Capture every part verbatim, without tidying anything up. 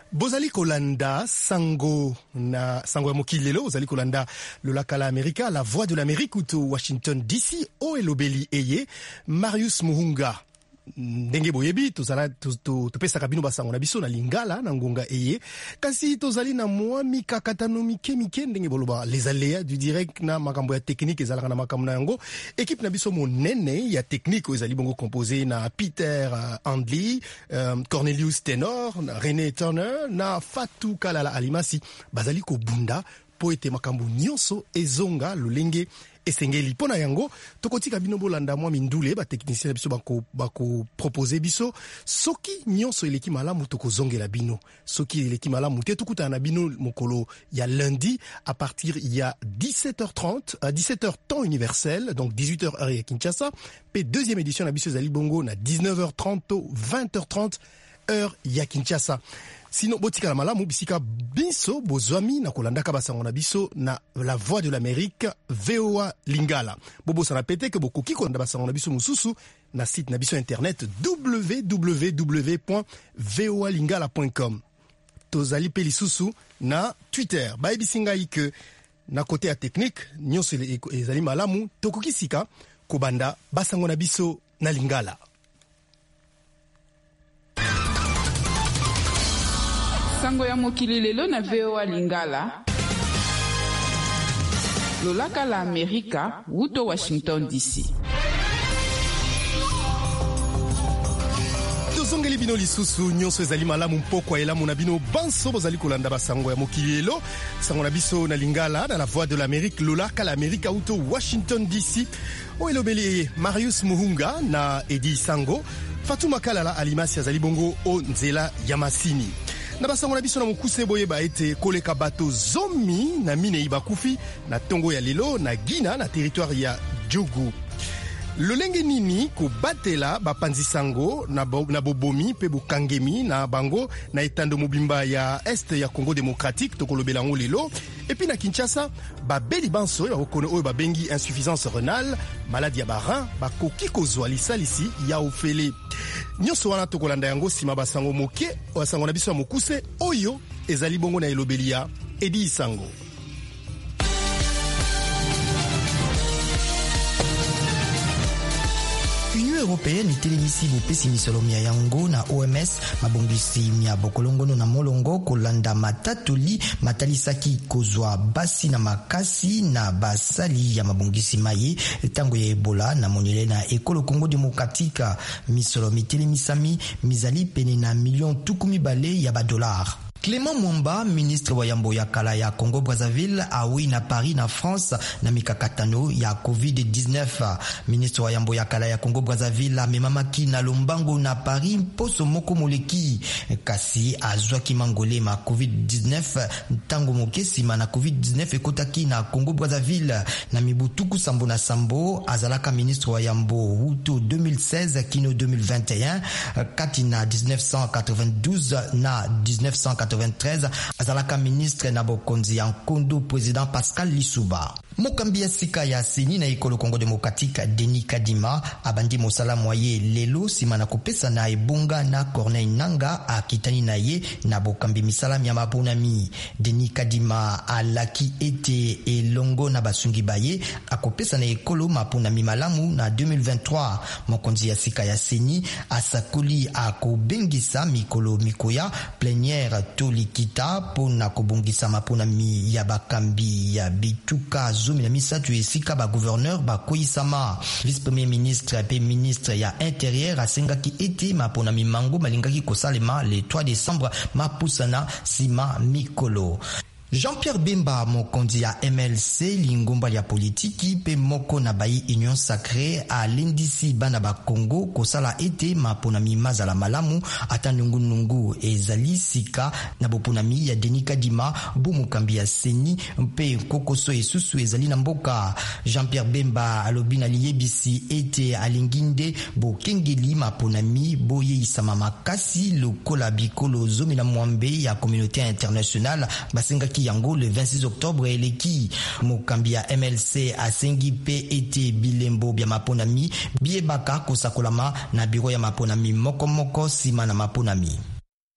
Bozali kolanda sango na sango ya mokili lelo bozali kolanda lolaka la Amerika, la voix de l'Amérique ou to Washington D C o elobeli eye Marius Muhunga ndenge boyebi tozala topesaka bino basango na biso na lingala na ngonga eye kasi tozali na mwa mikakatano mike mike ndenge boloba les aléas du direct na makambo ya technique ezalaka na makambo na yango équipe na biso monene ya technique ezali bongo composé na Peter uh, Andli, um, Cornelius Tenor, na René Turner na Fatou Kalala Alimasi bazali ko bunda po ete makambo nyonso ezonga lolenge esengeli pona yango tokotika bino bolanda mwa mindule ba technicien biso bako bako proposer biso soki nyonso eleki malamu tokozongela bino soki eleki malamu te tukuta na bino mokolo ya lundi à partir ya dix-sept heures trente à dix-sept heures temps universel donc dix-huit heures heure ya Kinshasa pe deuxième édition na biso zali bongo na dix-neuf heures trente vingt heures trente heure ya Kinshasa. Sinon botika la malamu bisika biso bozwami na kolandaka basango na biso na la voix de l'Amérique V O A Lingala. Bobo sana pete ke bokoki kolanda basango na biso mususu na site na biso internet w w w point v o a lingala point com. Tozali pe lisusu na Twitter. Ba ebisinga ike na kote ya technique nyonso ezali malamu tokoki sika kobanda basango na biso na Lingala. Sango ya mokili lelo na V O A Lingala. Lolaka la Amerika, wuto Washington D C. Tozongeli bino lisusu nyonso ezali malamu mpokwa elamu na bino banso bozali kolanda basango ya mokili lelo. Sango na biso na Lingala na la voix de l'Amérique, lolaka la Amerika wuto Washington D C. O elobeli Marius Muhunga na Edi Sango, Fatou Kalala Alimasi azali bongo o nzela ya masini. Na basango na biso na mokuse boye ba ete koleka bato zomi na mine ibakufi na tongo ya lelo na Gina na territoire ya Djougou. Lolenge nini ko batela bapanzi sango na, bo, na bobomi pe bokangemi na bango na etando mobimba ya est ya Congo démocratique tokolobela ngo lelo epi na Kinshasa babeli banso ya okone oyo babengi insuffisance rénale maladie ya barin bakoki kozwa lisalisi ya ofele nyonso wana tokolanda yango sima basango moke basango na biso ya mokuse oyo ezali bongo na elobeli ya Edi Sango. Union européenne itelemisi bopesi misolo mia yango na O M S mabongisi mia bokolongono na molongo kolanda matatoli matalisaki kozwa basi na makasi na basali ya mabongisi maye tango ya Ebola na monele na ekolo Congo démocratique misolo mitelemisami mizali pene na million tukumi bale ya ba dollar. Clément Mwamba, ministre wa yambo ya kala ya Congo Brazzaville, awi na Paris na France na mikakatano ya covid dix-neuf. Ministre wa yambo ya kala ya Congo Brazzaville amemamaki na lombango na Paris poso moko moleki kasi azwaki mangole ma covid dix-neuf tango mokesi na covid dix-neuf ekotaki na Congo Brazzaville na mibutuku sambo na sambo azalaka ministre wa yambo huto deux mille seize kino deux mille vingt et un kati na dix-neuf cent quatre-vingt-douze na dix-neuf cent quatre-vingt-treize azalaka ministre na bokonzi ya Nkondo président Pascal Lissouba. Mokambi ya sika ya seni na ekolo Congo démocratique Denis Kadima abandi mosala moye lelo sima na kopesa na ebonga na Corneille Nanga akitani na ye na bokambi misala ya maponami. Denis Kadima alaki ete elongo na basungi baye akopesa na ekolo maponami malamu na deux mille vingt-trois. Mokonzi ya sika ya seni asakoli akobengisa mikolo mikoya plénière tolikita pona kobongisa maponami ya bakambi ya bituka zomi na misatu esika ba gouverneur ba koisama. Vice premier ministre pe ministre ya intérieur asengaki ete maponami mango malingaki kosalema le trois décembre mapusana sima mikolo. Jean-Pierre Bemba mokonzi ya M L C lingomba ya politiki pe moko na bayi union sacrée a lindisi bana ba Congo kosala ete maponami mazala malamu ata nungu nungu ezali sika na boponami ya Denis Kadima bu mokambi ya seni mpe kokoso esusu ezali na mboka. Jean-Pierre Bemba alobi na liyebisi ete alinginde bo kengeli maponami boye isama makasi lokola bikolo zomi na mwambe ya communauté internationale basengaki yango le vingt-six octobre eleki. Mokambi ya M L C asengi pe ete bilembo bya maponami biebaka kosakolama na biro ya maponami moko moko sima na maponami.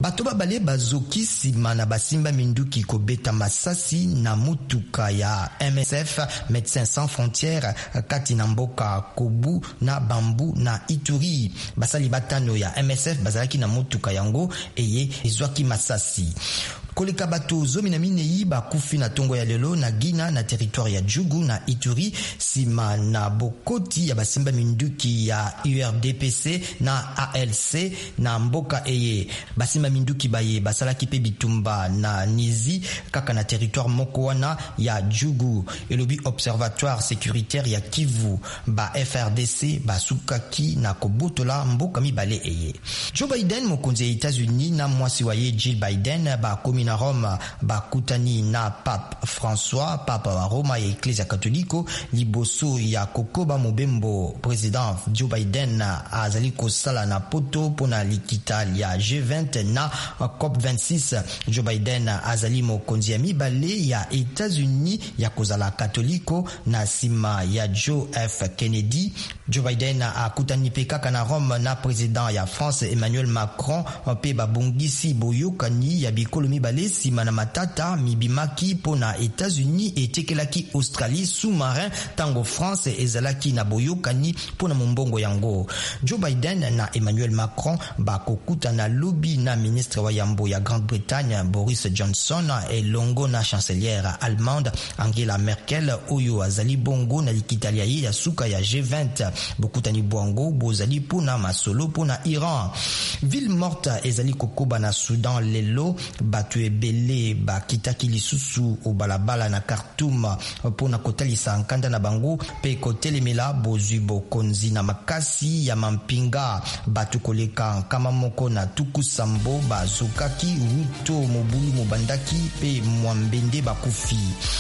bato babale bazoki nsima na basimba minduki kobeta masasi na mutuka ya M S F Médecins Sans Frontières kati na mboka Kobu na Bambu na Ituri. Basali batano ya M S F bazalaki na mutuka yango eye ezwaki masasi. Koleka bato zomi na minei bakufi na tongo ya lelo na Gina na territoire ya Djugu na Ituri sima na bokoti ya basimba minduki ya U R D P C na A L C na mboka eye. Basimba minduki baye basalaki pe bitumba na Nizi kaka na territoire moko wana ya Djugu. Elobi observatoire sécuritaire ya Kivu ba F R D C basukaki na kobotola mboka mibale eye. Joe Biden mokonzi ya États-Unis na mwasi waye Jill Biden ba komi na Rome bakutani na Pape François, Papa wa Roma ya Ecclesia Katholiko liboso ya kokoba mobembo. President Joe Biden azali kosala na poto pona likita ya G vingt na COP vingt-six. Joe Biden azali mokonzi ya mibale ya États-Unis ya kozala Katholiko na sima ya Joe F Kennedy. Joe Biden akutani pe kaka na Rome na president ya France Emmanuel Macron pe babongisi boyokani ya bikolo mibale sima na matata mibimaki pona États-Unis etekelaki Australie sous-marin tango France ezalaki na boyokani pona mombongo yango. Joe Biden na Emmanuel Macron bakokuta na lobby na ministre wa yambo ya Grande-Bretagne Boris Johnson elongo na chancelière allemande Angela Merkel oyo azali bongo na likitalia ya suka ya G vingt. Bokutani bwango bozali pona masolo pona Iran. Ville morte ezali kokoba na Soudan lelo batu ebele bakitaki lisusu o balabala na Khartoum pona kotalisa nkanda na bango pe kotelemela bozwi bokonzi na makasi ya mampinga. Batu koleka kama moko na tuku sambo bazokaki ruto mobulu mobandaki pe mwambende bakufi.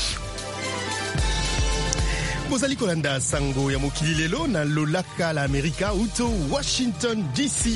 Bozali kolanda sango ya mokili lelo na lolaka la Amerika uto Washington D C.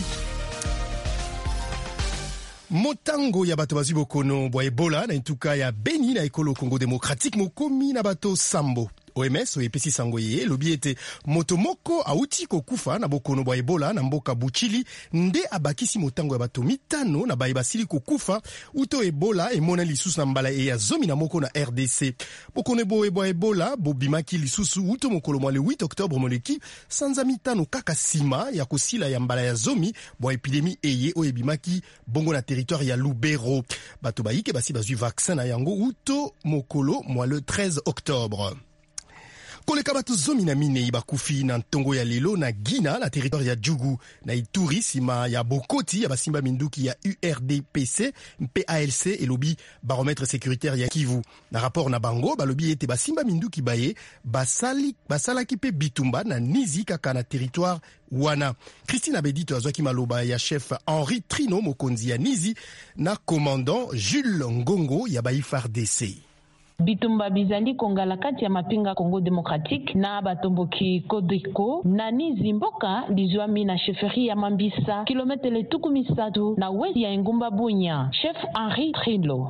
Motango ya bato bazwi bokono bwa Ebola na ntuka ya Beni na ekolo Congo Démocratique mokomi na bato sambo. O M S oyepesi sango ye lobi ete moto moko auti kokufa na bokono bwa Ebola na mboka Buchili nde abakisi motango ya bato mitano na baye basili kokufa uto Ebola emona lisusu na mbala e ya zomi na moko na R D C. Bokono boye bwa Ebola bobimaki lisusu uto mokolo mwa le huit octobre moleki sanza mitano kaka sima ya kosila ya mbala ya zomi bwa epidemi eye oyebimaki bongo na territoire ya Lubero. Bato bayike basi bazwi vaccin na yango uto mokolo mwa le treize octobre. Koleka bato zomi na minei bakufi na ntongo ya lelo na Gina na territoire ya Djugu na Ituri sima ya bokoti ya basimba minduki ya U R D P C P A L C elobi baromètre sécuritaire ya Kivu. Na rapport na bango balobi ete basimba minduki baye basali basalaki pe bitumba na Nizi kaka na territoire wana. Christine Abedito azwaki maloba ya chef Henri Trino mokonzi ya Nizi na commandant Jules Ngongo ya ba F A R D C. Bitumba bizali kongala kati ya mapinga Congo Démocratique na batomboki Kodiko na Nizi mboka lizwami na chefferie ya Mambisa kilometele tuku misatu na wezi ya Ngumba Bunya. Chef Henri Trilo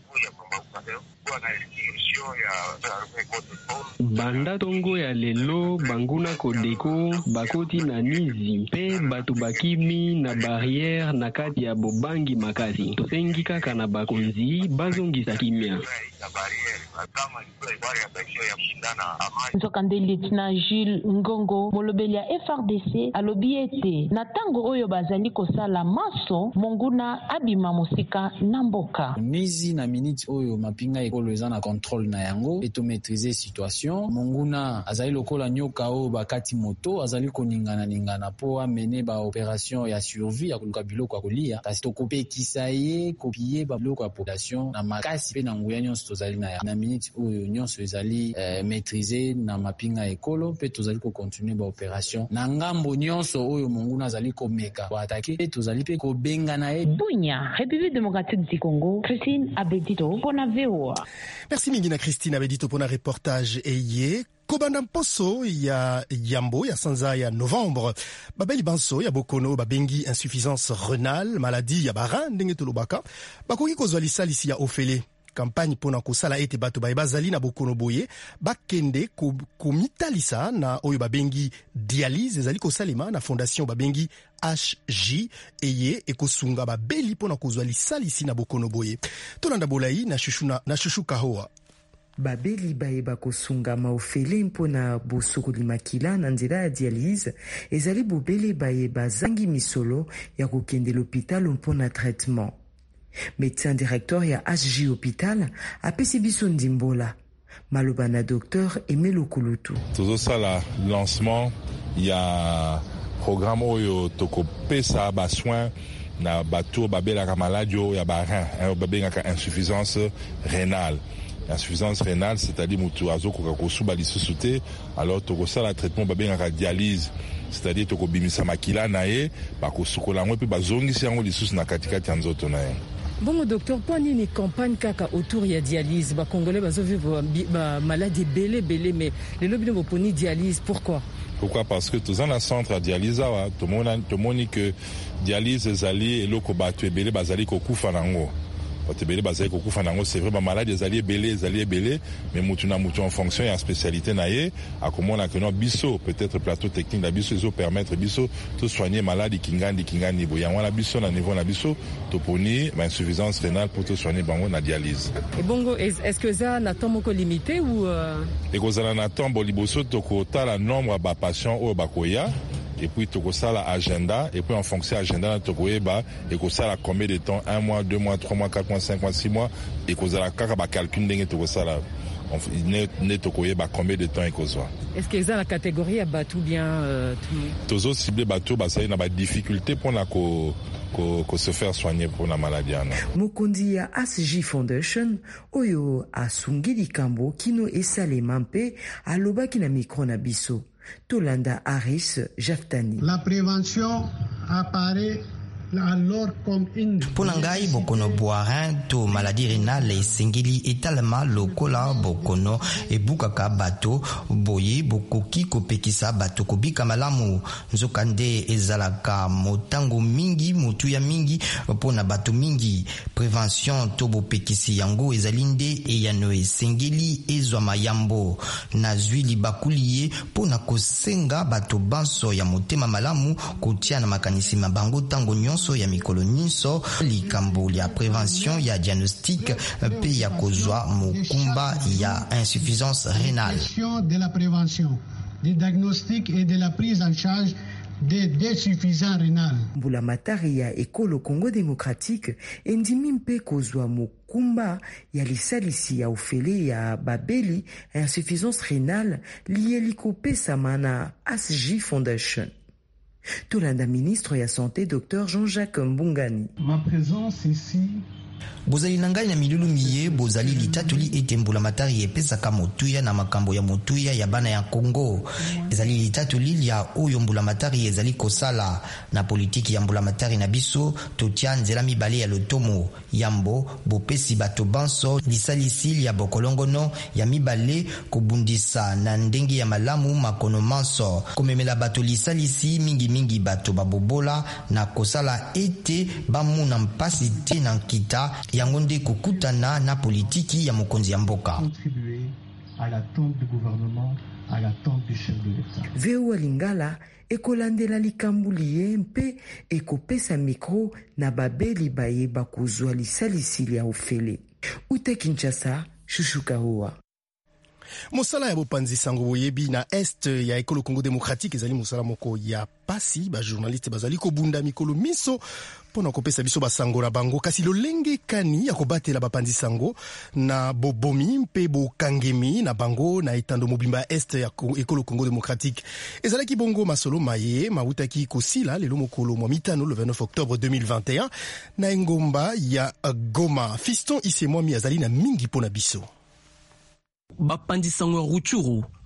banda tongo ya lelo banguna Kodeko bakoti na Nizi pe batu bakimi na barrière na kati ya bobangi makasi tosengi kaka na bakonzi bazongisa kimia. Nzokande Lieutenant Jules Ngongo molobeli ya F R D C alobi ete na tango oyo bazali kosala maso monguna abima mosika na mboka. Nizi na minute oyo mapinga ekolo eza na contrôle na yango eto maîtriser situation. Monguna azali lokola nyoka oyo bakati moto azali koningana ningana po amene ba opération ya survie ya koluka biloko ya kolia kasi tokopekisa ye kopie ba biloko ya population na makasi pe na nguya nyonso tozali na ya. Na minute oyo nyonso ezali eh, maîtriser na mapinga ekolo pe tozali ko continuer ba opération na ngambo nyonso oyo monguna azali komeka ko attaquer pe tozali pe ko benga na ye. Bunya, République démocratique du Congo, Christine Abedito pona V O A. Merci mingi na Christine Abedito pona reportage eye. Kobanda mposo ya yambo ya sanza ya novembre babeli banso ya bokono babengi insuffisance rénale maladie ya barin ndenge tolobaka bakoki kozwa lisalisi ya ofele campagne pona kosala ete bato baye bazali na bokono boye bakende komitalisa na oyo babengi dialyse ezali kosalema na fondation babengi H J eye ekosunga babeli pona kozwa lisalisi na bokono boye. Tolanda bolai na shushuna na shushu kahoa. Babeli baye bakosunga maofele mpona bosokoli makila na nzela ya dialyse ezali bobele baye bazangi misolo ya kokende l'hôpital mpona traitement. Médecin directeur ya H J hôpital apesi biso ndimbola maloba na docteur Emelo Kulutu. Tozo sala lancement ya programme oyo tokopesa ba soin na bato babelaka maladie oyo ya ba rein babengaka insuffisance rénale. Insuffisance rénale, c'est-à-dire mutu azokoka kosuba lisusu te, alors tokosala traitement babengaka dialyse, c'est-à-dire tokobimisa makila na ye bakosukola ngo pe bazongisi yango lisusu na katikati ya nzoto na ye. Bon docteur, pour une campagne kaka autour ya dialyse, ba congolais bazo vivre ba maladie belé belé mais les lobby ne poni dialyse, pourquoi? Pourquoi? Parce que tous en centre à dialyse wa to mona to moni que dialyse ezali eloko bato ebele bazali kokufa nango. Otebele bazali kokufa nango, c'est vrai ba maladie ezali ebele ezali ebele mais mutu na mutu en fonction ya spécialité na ye akomona que no biso peut-être plateau technique na biso ezo permettre biso to soigner maladie kingandi kingandi bo yango na biso na niveau na biso to poni ba insuffisance rénale pour to soigner bango na dialyse. Et bongo est-ce que ça na temps moko limité ou euh... et kozala na temps bo liboso to ko tala nombre ba patients o bakoya et puis tokosala agenda et puis en fonction agenda tokoyeba et kosala combien de temps, un mois, deux mois, trois mois, quatre mois, cinq mois, six mois et kosala kaka ba calcul ndenge tokosala ne ne tokoyeba combien de temps et kozwa. Est-ce que ça la catégorie à batou bien euh, tout tozo ciblé batou ba ça na ba difficulté pour na ko ko ko se faire soigner pour la maladie ana. Mukondi ya H J Foundation oyo asungili kambo kino esalema mpe alobaki na micro na biso. Tolanda Aris Jaftani. La prévention apparaît alors comme une... Pona ngai bokono boirin to maladie rénale esengeli etalema lokola bokono ebukaka bato boye bokoki kopekisa bato kobika malamu nzokande ezalaka motango mingi motu ya mingi pona bato mingi. Prévention to bopekisi yango ezalinde eyano esengeli ezwa mayambo na zwili bakuliye pona kosenga bato banso ya motema malamu kotia na makanisi mabango tango nyonso ya mikolo nyinso likambo ya prévention ya diagnostic pe ya kozwa mokumba ya insuffisance rénale. De la prévention, du diagnostic et de la prise en charge des désuffisants rénales. Mbula matari ya ekolo Congo démocratique endimi mpe kozwa mokumba ya lisalisi ya ofele ya babeli insuffisance rénale liye likopesa mana H J Foundation. Tolanda ministre ya santé docteur Jean-Jacques Mbungani. Ma présence ici bozali na ngai na milulu miye bozali litatoli ete mbula matari epesaka motuya na makambo ya motuya ya bana ya Congo. Ezali litatoli lia oyo mbula matari ezali kosala na politiki ya mbula matari na biso totia nzela mibale ya lotomo yambo bopesi bato banso lisalisi ya bokolongono ya mibale kobundisa na ndenge ya malamu makono manso komemela bato lisalisi mingi mingi bato babobola na kosala ete bamuna mpasi te na nkita yango nde kokutana na politiki ya mokonzi ya mboka. Contribuer à l'attente du gouvernement, à l'attente du chef de l'État. Veo Lingala ekolandela likambuliye mpe ekopesa mikro na babeli baye bakozwa lisalisi ya ofele. Ute Kinshasa, Shushuka Hoa. Mosala ya bopanzi sango boyebi na est ya ekolo Congo démocratique ezali mosala moko ya pasi ba journaliste bazali ko bunda mikolo miso pona kopesa biso basango na bango kasi lolenge kani ya kobatela bapanzi sango na bobomi mpe bokangemi na bango na etando mobimba est ya ekolo Congo démocratique ezalaki bongo masolo maye mautaki kosila lelo mokolo mwa mitano le vingt-neuf octobre deux mille vingt et un na engomba ya Goma. Fiston Isemwami azali na mingi pona biso. Bapanzi sango Ruchuru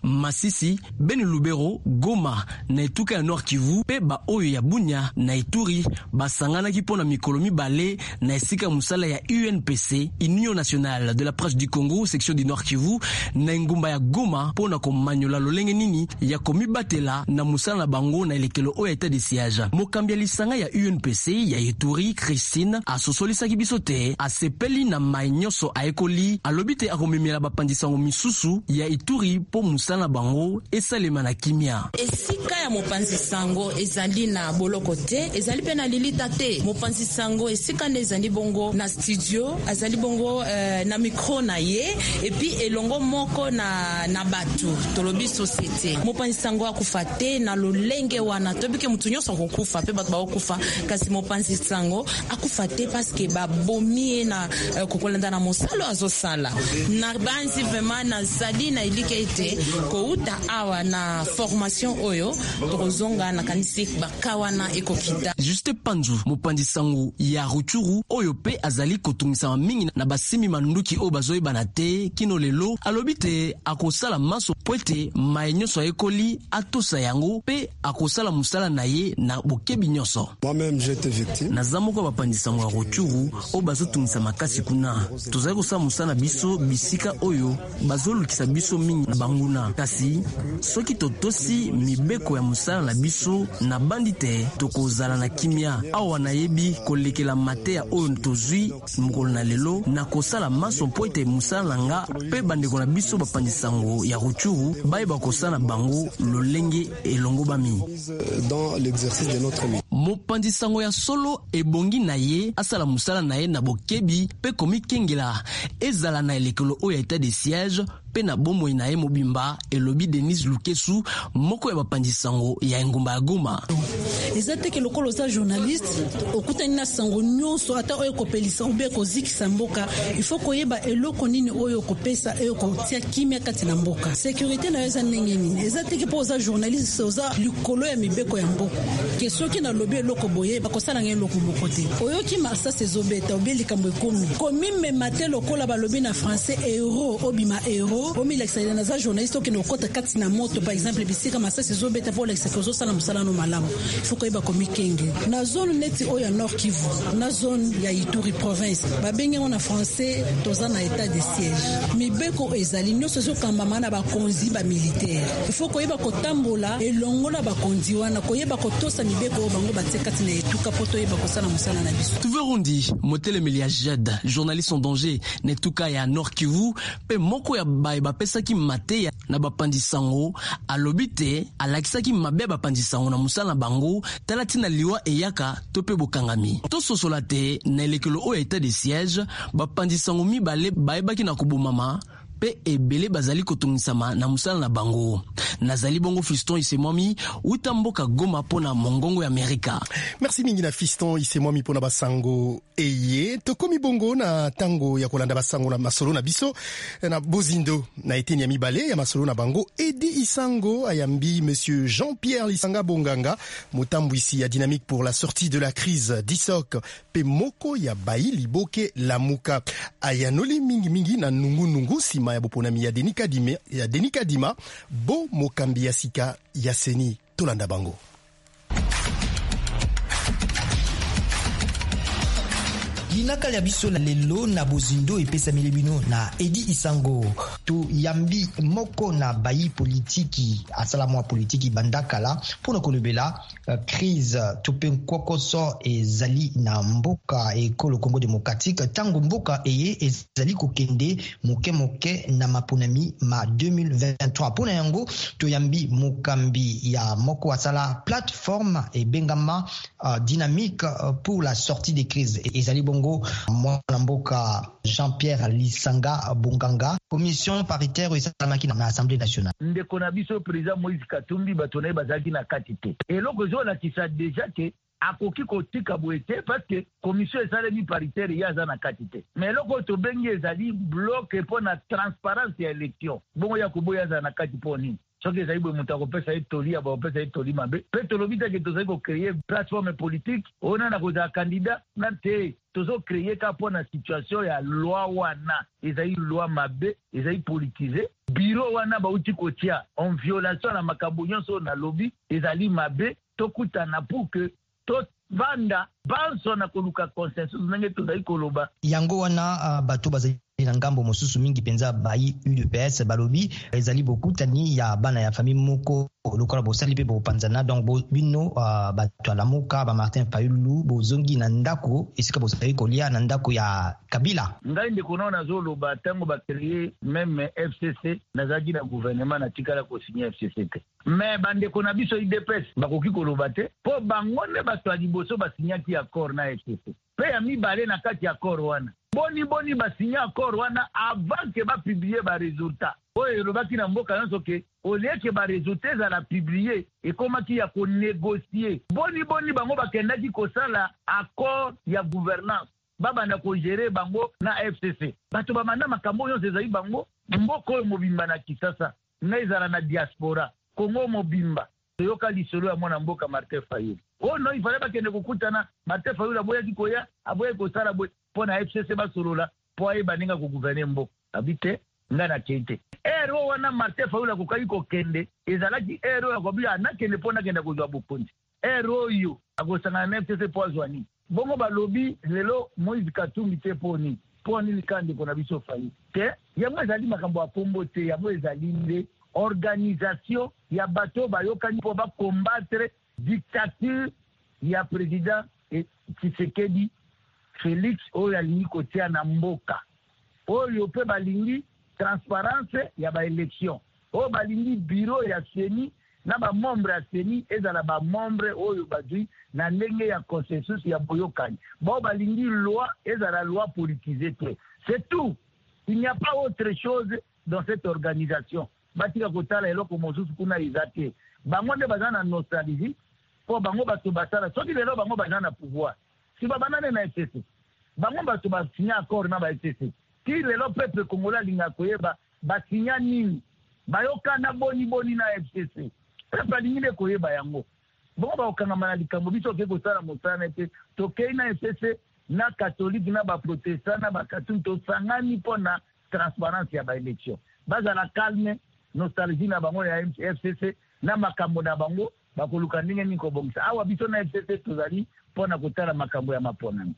Masisi, Beni Lubero, Goma na etuka ya Nord Kivu pe ba oyo ya Bunya na Ituri basangana ki pona mikolo mibale na esika musala ya U N P C, Union nationale de la presse du Congo section du Nord Kivu na ngumba ya Goma pona ko manyola lolenge nini ya komibatela na musala na bango na elekelo oyo état de siège. Mokambi ya lisanga ya U N P C ya Ituri Christine asosolisa ki biso te asepeli na mainyoso aekoli alobite akomemela bapandisango misusu ya Ituri po musala na bango esalema na kimia. Esika ya mopanzi sango ezali na boloko te, ezali pe na lilita te. Mopanzi sango esika ne ezali bongo na studio, azali bongo uh, na micro na ye, epi elongo moko na na batu tolobi société. Mopanzi sango akufa te na lolenge wana tobike mutu nyonso akokufa pe batu bakokufa kasi mopanzi sango akufa te parce que ba bomi na uh, kokolanda na mosalo azosala. Na banzi vraiment na zali na ilike ete ko uta awa na formation oyo tozonga na kanisi bakawana ekokita. Juste Panzu mopandi sango ya Ruchuru oyo pe azali kotungisa mingi na basimi manduki o bazoyi banate kino lelo alobite akosala maso poete mainyoso ekoli atosa yango pe akosala musala na ye na bokebi nyoso. Moi-même j'étais victime. Na zamoko bapandi sango ya Ruchuru o bazotungisa makasi kuna tozali kosala musala biso bisika oyo bazolukisa biso mingi na banguna kasi soki totosi mibeko ya musala na biso na bandite tokozala na kimia awa na yebi kolekela mateya oyo tozwi mokolo na lelo na kosala maso mpo ete musala nga pe bandeko na biso bapandisango ya Ruchuru bayeba kosala bango lolenge elongo bami dans l'exercice de notre métier. Mopandisango ya solo ebongi na ye asala musala na ye na bokebi pe komikengela ezala na elekelo oyo état de siège pe na bomoi na ye mobimba elobi Denis Lukesu moko ya bapandisango ya engumba ya Goma. Ezate ke lokolo za journaliste okutani na sango nyonso ata oyo kopelisa ube kozikisa mboka il faut koyeba eloko nini oyo kopesa eyo kotia kimia kati na mboka sécurité na yeza nengeni ezate ke poza journaliste oza likolo ya mibeko ya mboka ke soki na lobi eloko boye bakosala ngene eloko moko te oyo ki masa sezobeta obeli kambo ekomi komi me matel lokola balobi na français héros obima héros omi l'excellent na za journaliste qui no kota kati na moto par exemple bisika masa sezobeta pour l'excellence sala musala no malamu faut koyeba komi kenge na zone neti oya Nord Kivu na zone ya Ituri province babengi na français toza na état de siège mibeko ezali nyonso zo kambama na bakonzi ba militaire il faut koyeba kotambola elongola bakonzi wana koyeba kotosa mibeko bango batekati na etuka poto yeba kosala musala na biso. Tuverundi Motele Melia Jed journaliste en danger netuka ya Nord Kivu pe moko ya bae bapesaki mateya na bapandisango alobite alakisaki mabe bapandisango na musala bango talatina liwa eyaka tope bokangami to sosola te na elekelo o état de siège bapandisango mibale baebaki na kubumama pe ebele bazali kotungisama na musala na bango. Nazali bongo Fiston Isemwami utamboka Goma pona mongongo ya Amerika. Merci mingi na Fiston Isemwami pona basango eye tokomi bongo na tango ya kolanda basango na masolo na biso na Bozindo na eteni ya mibale ya masolo na bango Edi Isango ayambi monsieur Jean-Pierre Lisanga Bonganga motambwisi ya dynamique pour la sortie de la crise d'Isok pe moko ya bayi liboke lamuka ayanoli mingi mingi na nungu nungu sima ya boponami ya Denika Dima ya Denika Dima bo mokambi ya sika ya seni tolanda bango. Linaka ya biso la lelo na Bozindo epesa milibino na Edi Isango tu yambi moko na bayi politiki asala mwa politiki bandakala pona kolobela uh, crise tupen kokoso ezali na mboka ekolo Congo démocratique tango mboka eye ezali kokende moke moke na mapunami ma deux mille vingt-trois pona yango to yambi mokambi ya moko asala plateforme e bengama uh, dynamique uh, pour la sortie des crises ezali bongo mwana mboka Jean-Pierre Lisanga Bonganga commission paritaire esalamaki na Assemblée nationale ndeko na biso président Moïse Katumbi batonai bazaki na kati te eloko zo la tisa déjà que akoki kotika boete parce que commission esalemi paritaire yaza na kati te mais eloko to bengi ezali bloc pour na transparence ya élection bongo ya koboya za na kati poni soki ezali boye moto akopesa ye toli ya bakopesa ye toli mabe mpe tolobi teke tozali kocreye plateforme politique oyo na kozala candidat na te tozocreye ka mpo na situation ya loi wana ezali loi mabe ezali politize biro wana bauti kotia en violation na makambo nyonso oyo nalobi ezali mabe tokutana pour que tovanda banso na koluka consensus ndenge tozali koloba yango wana uh, bato bazali na ngambo mosusu mingi penza bayi U D P S balobi ezali bokutani ya bana ya famille moko lokola bosali pe bopanzana donc bo bino uh, bato alamuka ba Martin Fayulu bozongi na ndako esika bosali kolia na ndako ya Kabila ngai ndeko naona zoloba tango ba créer même F C C nazaki na gouvernement na tikala ko signer F C C te mais bandeko na biso U D P S bakoki koloba te po bangone bato aliboso ba signaki accord na F C C pe ya mibale na kati ya accord wana boni boni basigna accord wana avant que ba publier ba résultat oyo elobaki na mboka nyonso ke olie ke ba résultat ezala publier ekomaki ya konégocier boni boni bango bakendaki kosala accord ya gouvernance babanda kogere bango na F C C bato bamanda makambo nyonso ezali bango mboka oyo mobimba na Kisasa na ezala na diaspora Kongo mobimba toyoka lisolo ya mwana mboka Martin Fayulu oh no ifale bakende kokutana Martin Fayulu aboyaki koya aboyaki kosala boye mpo na F C C basolola mpo ayeba ndenge akoguverne mboka abite nga na kente ero wana Martin Fayulu akokaki kokende ezalaki ero akobia anakende mpo nakende kozwa bokonzi ero oyo akosangana na F C C mpo azwani bongo balobi lelo Moïse Katumbi te mpo nini mpo nini kandeko na biso Fayulu te yango ezali makambo ya kombo te yango ezali nde organisation ya bato bayokani mpo bakombattre dictature ya président Tshisekedi Félix oyo alingi kotia na mboka oyo pe balingi transparence ya baélection oyo balingi bureau ya seni na bamembre ya seni ezala bamembre oyo bazwi na ndenge ya consensus ya boyokani bao balingi loi ezala loi politisée te c'est tout il n'y a pas autre chose dans cette organisation batika kotala eloko mosusu kuna eza te bango nde baza na nostalgie mpo bango bato basala soki lelo bango baza na pouvoir si babanane na F C C bango bato basinya accord na ba F C C ti lelo peuple congolais alinga koyeba basinya nini bayokana boni boni na F C C peuple alingi nde koyeba yango bongo baokangama na likambo biso oke kosala mosala te tokei na F C C na catholique na baprotestant na bakatolike tosangani mpo na transparence ya baélection bazala calme nostalgie na bango ya F C C na makambo na bango bakoluka ndenge nini kobongisa awa biso na F C C tozali mpona kotala makambo ya maponami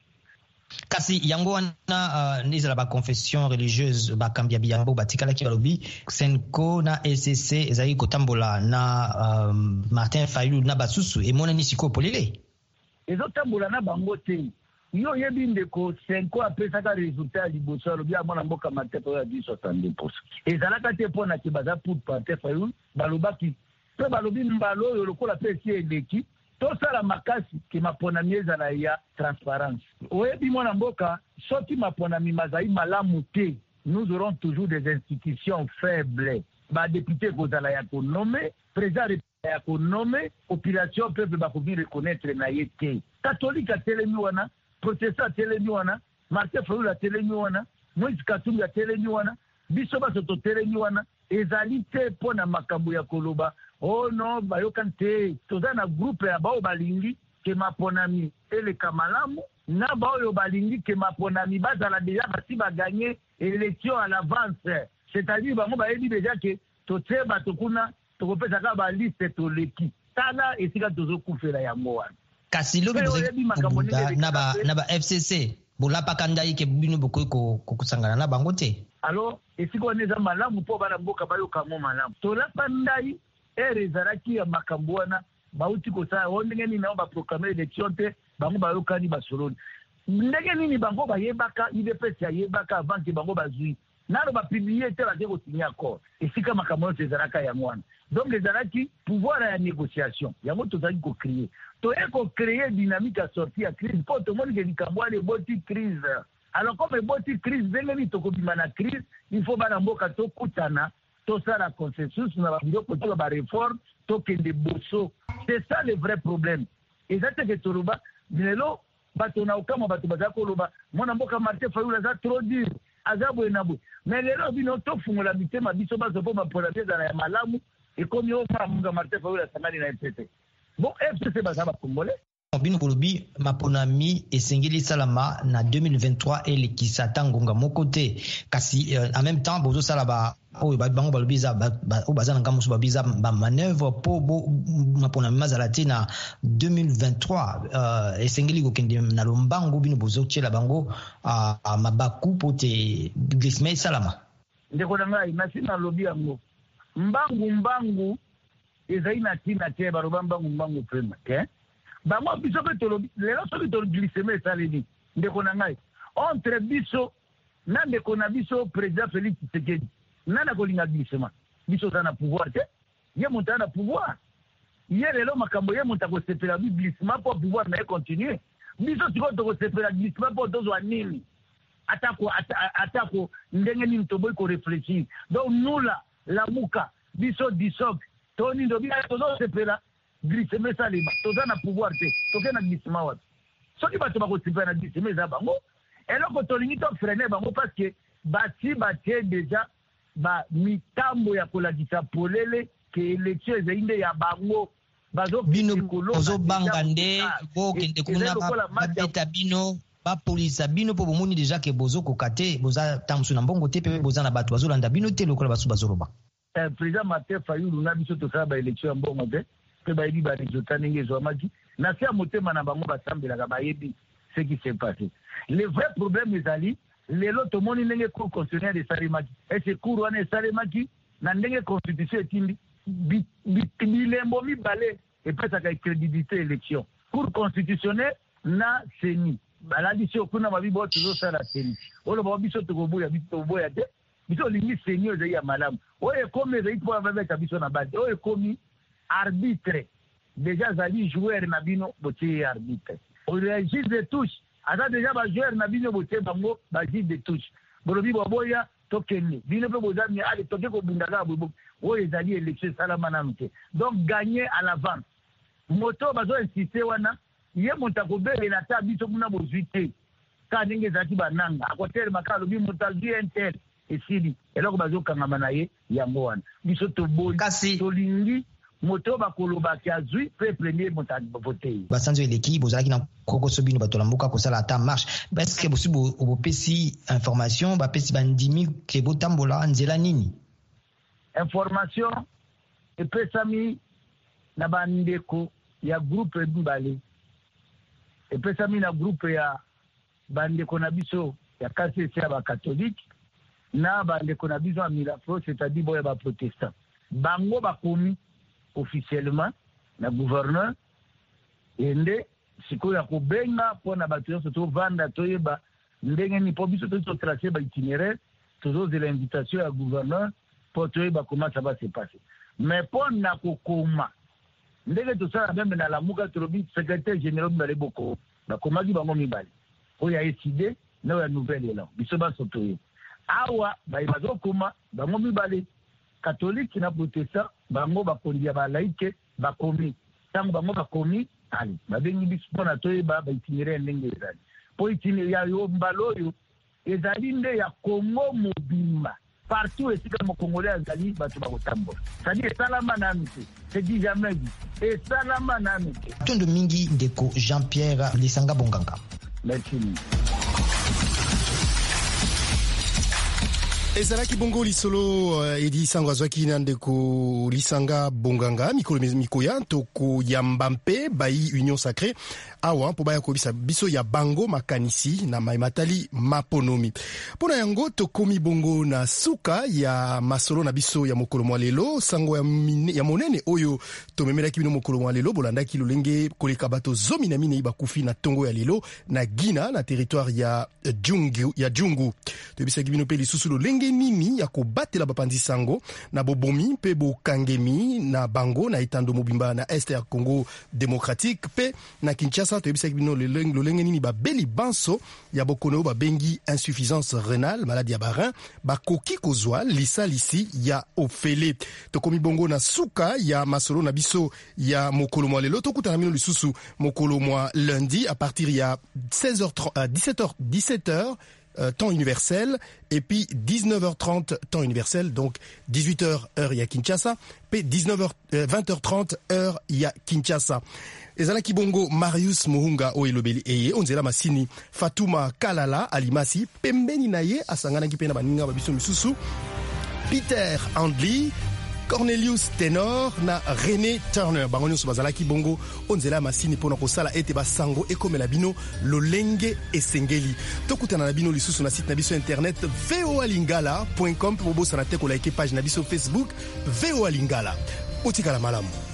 kasi yango wana uh, nizala ba confession religieuse bakambi ya biyambo batikalaki balobi Senko na F C C ezali kotambola na um, Martin Fayulu na basusu emonani sikoyo polele ezotambola na bango te yo yebi ndeko Senko apesaka resultat ya liboso alobi ya mwana mboka Martin Fayulu adi soixante-deux pour cent ezalaka te mpona ke baza pour Martin Fayulu balobaki mpe balobi mbala oyo lokola mpe esi eleki tosala makasi ke maponami ezala ya transparence oyebi mwana mboka soki maponami mazali malamu te nous aurons toujours des institutions faibles badepute kozala ya konome président ya konome population peuple bakoki reconnaître na ye te katolike atelemi wana protestant atelemi wana Martin Fayulu atelemi wana Moïse Katumbi atelemi wana biso baso totelemi wana ezali te mpo na makambo ya koloba oh no bayokani te toza na groupe ya bao balingi ke maponami eleka malamu na baoyo balingi ke maponami bazala deja basi baganye élection à l'avance c'est-à-dire bango bayebi deja ke totie bato kuna tokopesaka baliste toleki tala esika tozokufela yango wana kasi lobi bozali na ba na ba F C C bolapaka ndai ke bino bokoki kokusangana na bango te alors esika wana eza malamu mpo bana mboka bayokango malamu tolapa ndai ere ezalaki ya makambo wana bauti kosala o ndenge nini nao baproclame élection te bango bayokani basoloni ndenge nini bango bayebaka U D P S yayebaka avant ke bango bazwi nano bapiblie te bake kosigner accord esika makambo nyonso ezalaka yango wana donc ezalaki pouvoir ya négociation yango tozalaki kocréer toye kocréer dynamique ya sortie ya crise mpo tomoni ke likambo wana eboti crise alors comme eboti crise ndenge nini tokobima na crise il faut bana mboka tokutana tosala consensus na babiloko toka bareforme tokende boso c'est ça le vrai problème eza te ke toloba lelo bato na okama bato baza koloba mwana mboka Martin Fayulu aza trop dur aza boye na boye mais lelo bino tofungola mitema biso bazo mpo maponami ezala ya malamu ekomi oma munga Martin Fayulu asangani na F C C. Bon F C C baza ba Congolais. Bino kolobi maponami esengeli salama na deux mille vingt-trois elekisa tangonga moko te kasi euh, en même temps bozo sala ba o ba bango balobi za ba o bazana ngamusu ba biza ba manœuvre po bo maponami mazala te na deux mille vingt-trois euh, esengeli ko kende na lombango bino bozo tiela bango a, a mabaku po te glissement salama. Ndeko ngai na sina lobi yango mbangu mbangu ezaina tina te ba mbangu mbangu prema ke bango biso ke tolo lelo so ke tolo glissement salini ndeko ngai entre biso na ndeko na biso président Félix Tshisekedi nana kolinga glissement biso tana pouvoir te ye monta na pouvoir ye lelo makambo ye monta ko sepela glissement pour pouvoir na continuer biso tiko to ko sepela glissement pour dozo anini atako atako ndenge ni mtoboy ko réfléchir donc nous là la muka biso disok toni ndo bi to zo sepela glissement salima toza na pouvoir te toke na glissement wapi soki bato bakosipela na glissement eza bango eloko tolingi to freiner bango parce que bati batie déjà ba mitambo ya kolakisa polele ke election ezeinde ya bango bazo bino bozo banga nde bo kende kuna babeta bino bapolisa bino po bomoni déjà ke bozo kokate boza tamsu na mbongo te pe boza na bato bazolanda bino te lokola basu bazoloba. Eh, président Martin Fayulu na biso tosala ba election ya mbongo te pe bayebi ba résultat ndenge ezwamaki na sia motema na bango basambelaka bayebi ce qui s'est passé. Le vrai problème ezali lelo tomoni ndenge cour constitutionnel esalemaki ese cour wana esalemaki na ndenge constitution etindi bilembo mibale epesaka crédibilité élection cour constitutionnel na seni baladi si okuna mabibo tozosala seni oloba biso tokoboya biso tokoboya te biso olingi seni ezali ya malamu oyo ekomi ezali mpo babeta biso na base oyo ekomi arbitre déjà azali joueur na bino botie arbitre juge de touche aza déjà bajoueur na bino botie bango bajuge de touche bolobi boboya tokende bino mpe bozami ale toke kobundaka bobo oyo ezali élection esalama nanu te donc gagner à l'avance moto bazoinsiste wana ye moto akobelela ata biso kuna bozwi te ka ndenge ezalaki bananga akotelemaka alobi moto azwi intel esili eloko bazokangama na ye yango wana biso toboyi tolingi moto bakolobaki azwi pe premier moto vote basanzo eleki bozalaki na kokoso bino bato lamboka kosala ata marche est-ce que bosi bopesi information bapesi bandimi ke botambola nzela nini information epesami na bandeko ya groupe mbale epesami na groupe ya bandeko na biso ya K C C ya bakatolike na bandeko na biso ya Milafro c'est-à-dire boya ba protestant bango bakomi officiellement na gouverneur ende sikoyo ya kobenga mpona bato nyonso tovanda toyeba ndenge ni mpo biso totrace ba itinéraire tozozela invitation ya gouverneur mpo toyeba comment ça va se passer mais mpo na kokoma ndenge tosala meme na lamuka tolobi secrétaire général mibale boko bakomaki bango mibale oyo ya eside na oyo ya nouvelle élan biso basoto ye awa baye bazokoma bango mibale catholique na protestant bango bakondi ya balaike bakomi ntango bango bakomi ali babengi biso mpona toyeba baitinéraire ndenge ezali mpo itinéraire ya yo mbala oyo ezali nde ya Congo mobimba partout esika mokongolais azali bato bakotambola sadi esalama nanu te sedi jamais dit esalama nanu te tondo mingi ndeko Jean-Pierre Lisanga Bonganga. Merci. ezalaki bongo lisolo uh, edi sango azwaki na ndeko Lisanga Bonganga mikolo mikoya tokoyamba mpe bayi union sacrée awa mpo baya kobisa biso ya bango makanisi na maimatali maponomi mpona yango tokomi bongo na suka ya masolo na biso ya mokolo mwa lelo sango ya, mine, ya monene oyo tomemelaki bino mokolo mwa lelo bolandaki lolenge koleka bato zomi na minei bakufi na tongo ya lelo na Gina na territoire ya Jungu, ya Jungu toyebisaki bino mpe lisusu lolenge nini ya kobatela bapanzi sango na bobomi mpe bokangemi na bango na etando mobimba na este ya Congo démocratique mpe na Kinshasa toyebisaki bino lolenge nini babeli banso ya bokono babengi insuffisance rénale maladie ya barin bakoki kozwa lisalisi ya ofele tokomi bongo na suka ya masolo na biso ya mokolo mwa lelo tokutana bino lisusu mokolo mwa lundi à partir ya seize heures trente, dix-sept heures euh, temps universel, et puis dix-neuf heures trente temps universel, donc dix-huit heures heure ya Kinshasa, puis dix-neuf heures, euh, vingt heures trente heure ya Kinshasa. Ezalaki bongo Marius Muhunga o elobeli eye onzela masini Fatuma Kalala alimasi pembeni na ye asangana ki pena baninga babiso misusu Peter Andli, Cornelius Tenor na René Turner bango nyonso bazalaki bongo onzela masini pona kosala ete basango ekomela bino lolenge esengeli. Tokutana na bino lisusu na site na biso internet v o a lingala point com po bosa na te ko like page na biso Facebook V O A Lingala. Otikala malamu.